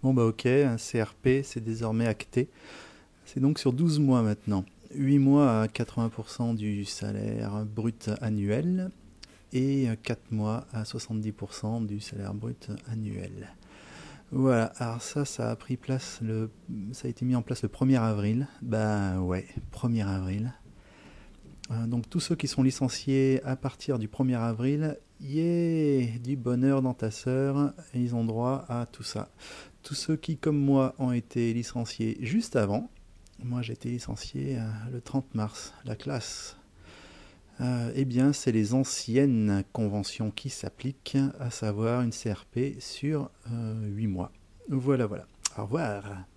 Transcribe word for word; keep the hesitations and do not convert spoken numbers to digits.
Bon bah ok, un C R P c'est désormais acté. C'est donc sur douze mois maintenant. Huit mois à quatre-vingts pour cent du salaire brut annuel et quatre mois à soixante-dix pour cent du salaire brut annuel. Voilà, alors ça, ça a pris place le, ça a été mis en place le premier avril. Bah ouais, premier avril. Euh, donc tous ceux qui sont licenciés à partir du premier avril, yeah, du bonheur dans ta sœur, ils ont droit à tout ça. Tous ceux qui, comme moi, ont été licenciés juste avant, moi j'ai été licencié euh, le trente mars, la classe. Euh, eh bien, c'est les anciennes conventions qui s'appliquent, à savoir une C R P sur euh, huit mois. Voilà, voilà. Au revoir.